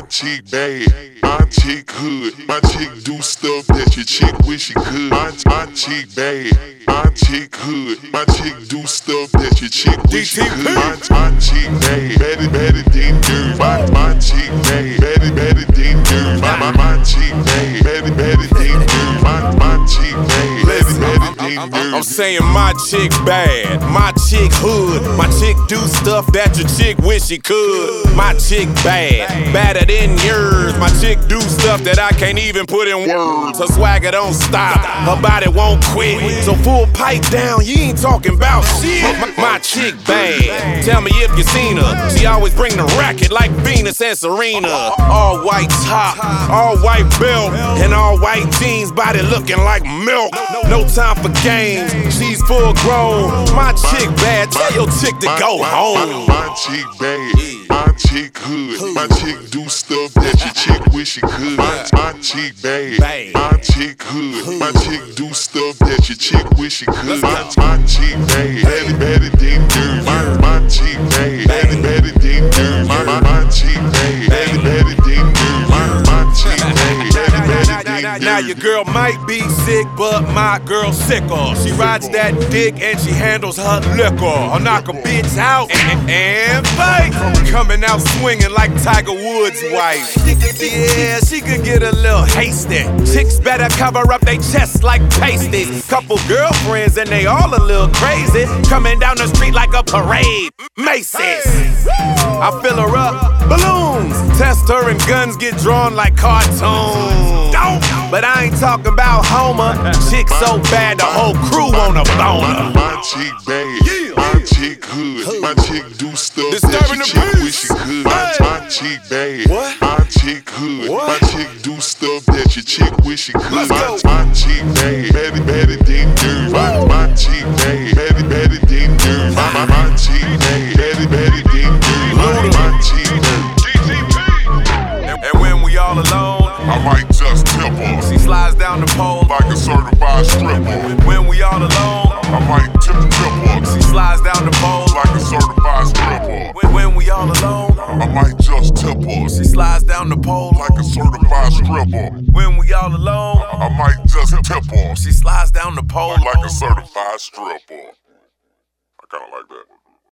chick bad, my chick hood. My chick do stuff that your chick wish she could. My chick bad, my chick hood. My chick do stuff that your chick wish she could. My chick bad, better than dirt. My chick bad, better than dirt. My chick bad, better than dirt. My chick bad, better than dirt. I'm saying my chick bad, my chick hood. My chick do stuff that your chick wish she could. My chick bad, badder than yours. My chick do stuff that I can't even put in words. Her swagger don't stop, her body won't quit. So full pipe down, you ain't talking about shit. My chick bad, tell me if you seen her. She always bring the racket like Venus and Serena. All white top, all white belt, and all white jeans, body looking like milk. No time for games, she's full grown. My chick bad, tell your chick to go home. My chick bad, my chick hood. My chick do stuff that your chick wish she could. My chick bad, my chick hood. My chick do stuff that your chick wish she could. My chick bad, better than dirt. My chick bad, better than dirt. My chick bad, better than dirt. My chick bad, better than dirt. Now your girl might be sick, but my girl sicker. She rides that dick and she handles her liquor. I'll knock a bitch out and fight. Coming out swinging like Tiger Woods' wife. Yeah, she could get a little hasty. Chicks better cover up they chests like pasties. Couple girlfriends and they all a little crazy. Coming down the street like a parade. Macy's. I fill her up, balloons. Test her and guns get drawn like cartoons. But I ain't talking about Homer. Chick so bad the whole crew wanna boner. My chick bad, my chick hood. My chick do stuff that your chick wish she could. My chick bad, my chick hood. My chick do stuff that your chick wish she could. My chick bad, better than dirt. My chick bad, better than dirt. My chick bad, better than dirt. My chick bad. And when we all alone, I might just tip her. she slides down the pole like a certified stripper. When we all alone, I might tip her. she slides down the pole like a certified stripper. When we all alone, I might just tip her. she slides down the pole like a certified stripper. When we all alone, I might just tip her. she slides down the pole like a certified stripper. I kinda like that.